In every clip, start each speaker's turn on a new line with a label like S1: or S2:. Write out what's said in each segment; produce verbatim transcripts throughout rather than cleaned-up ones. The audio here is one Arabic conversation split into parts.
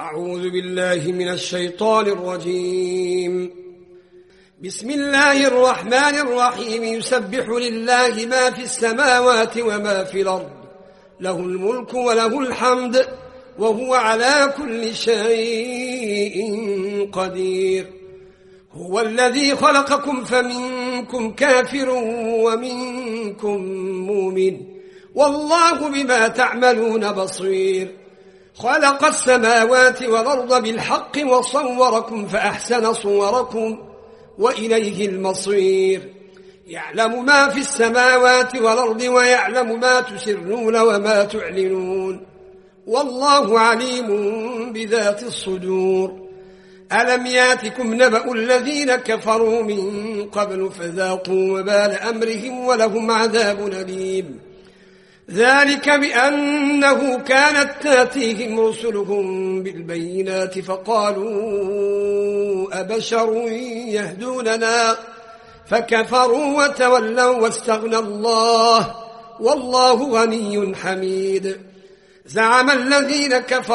S1: أعوذ بالله من الشيطان الرجيم. بسم الله الرحمن الرحيم. يسبح لله ما في السماوات وما في الأرض، له الملك وله الحمد وهو على كل شيء قدير. هو الذي خلقكم فمنكم كافر ومنكم مؤمن، والله بما تعملون بصير. خلق السماوات والأرض بالحق وصوركم فأحسن صوركم وإليه المصير. يعلم ما في السماوات والأرض ويعلم ما تسرون وما تعلنون، والله عليم بذات الصدور. ألم ياتكم نبأ الذين كفروا من قبل فذاقوا وبال أمرهم ولهم عذاب أليم. ذلك بأنه كانت تاتيهم رسلهم بالبينات فقالوا أبشر يهدوننا فكفروا وتولوا واستغنى الله والله غني حميد. زعم الذين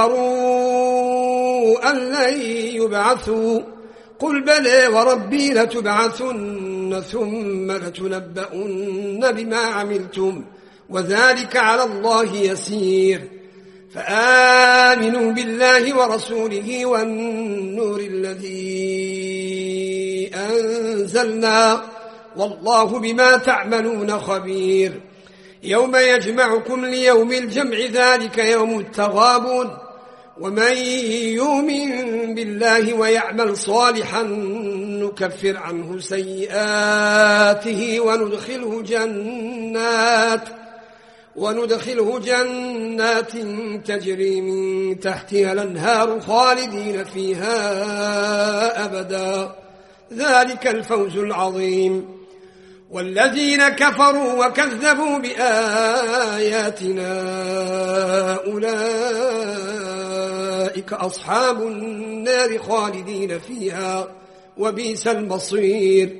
S1: كفروا أن لن يبعثوا، قل بلى وربي لتبعثن ثم لتنبؤن بما عملتم وذلك على الله يسير. فآمنوا بالله ورسوله والنور الذي أنزلنا والله بما تعملون خبير. يوم يجمعكم ليوم الجمع ذلك يوم التغابن، ومن يؤمن بالله ويعمل صالحا نكفر عنه سيئاته وندخله جنات وندخله جنات تجري من تحتها الأنهار خالدين فيها أبدا، ذلك الفوز العظيم. والذين كفروا وكذبوا بآياتنا أولئك أصحاب النار خالدين فيها وبئس المصير.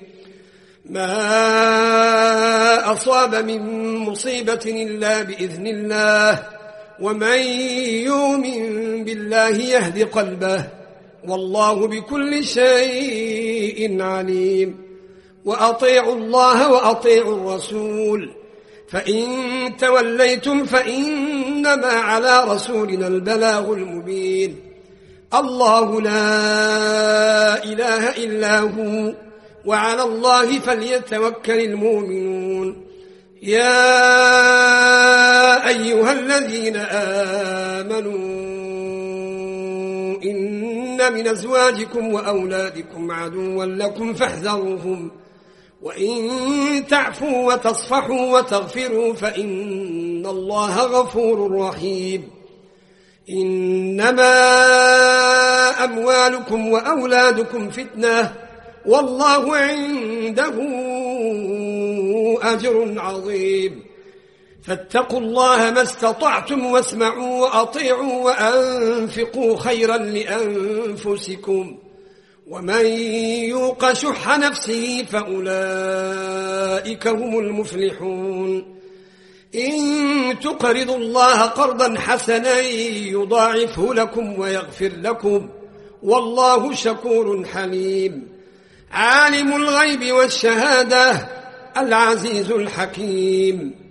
S1: ما أصاب من مصيبة إلا بإذن الله، ومن يؤمن بالله يهدي قلبه والله بكل شيء عليم. وأطيعوا الله وأطيعوا الرسول، فإن توليتم فإنما على رسولنا البلاغ المبين. الله لا إله إلا هو وعلى الله فليتوكل المؤمنون. يا أيها الذين آمنوا إن من أزواجكم وأولادكم عدوا لكم فاحذروهم، وإن تعفوا وتصفحوا وتغفروا فإن الله غفور رحيم. إنما أموالكم وأولادكم فتنة والله عنده أجر عظيم. فاتقوا الله ما استطعتم واسمعوا وأطيعوا وأنفقوا خيرا لأنفسكم، ومن يوق شح نفسه فأولئك هم المفلحون. إن تقرضوا الله قرضا حسنا يضاعفه لكم ويغفر لكم والله شكور حليم. عالم الغيب والشهادة العزيز الحكيم.